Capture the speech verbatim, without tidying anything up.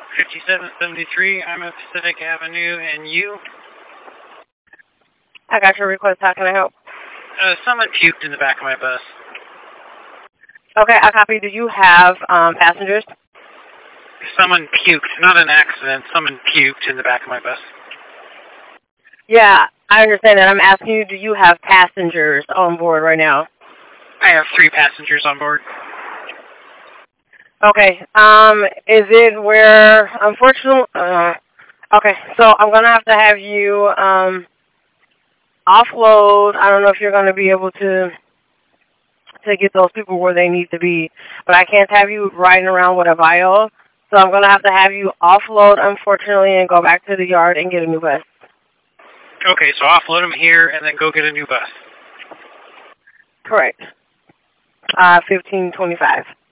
fifty-seven seventy-three, I'm at Pacific Avenue, and you? I got your request. How can I help? Uh, someone puked in the back of my bus. Okay, I copy. Do you have um, passengers? Someone puked, not an accident. Someone puked in the back of my bus. Yeah, I understand that. I'm asking you, do you have passengers on board right now? I have three passengers on board. Okay. Um, is it where, unfortunately, uh, okay, so I'm going to have to have you um, offload. I don't know if you're going to be able to to get those people where they need to be, but I can't have you riding around with a vial, so I'm going to have to have you offload, unfortunately, and go back to the yard and get a new bus. Okay, so offload them here and then go get a new bus. Correct. Uh, fifteen twenty-five.